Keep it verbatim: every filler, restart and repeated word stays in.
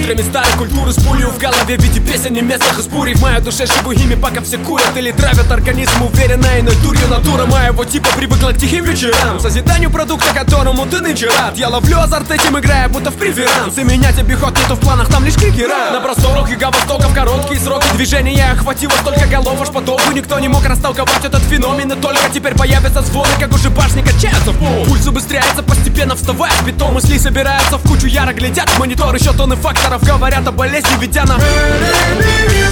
литрами старой культуры, с пулью в голове в виде песен немецких из бури. В моей душе живу ими, пока все курят или травят организм, уверенно иной дурью. Натура моего типа привыкла к тихим вечерам, созиданию продукта, которому ты нынче рад. Я ловлю азарт этим, играя будто в преферанс, и менять обиход нету в планах, там лишь кикера. На просторах Юго-Востока в короткие сроки движения охватило столько голов, аж по долгу никто не мог растолковать этот феномен. И только теперь появятся звоны, как уже башни качаются в пол. Пульс убыстряется, постепенно вставая в бетон. Мысли собираются в кучу, яро глядят в монитор. Еще тонны факторов говорят о болезни, ведя на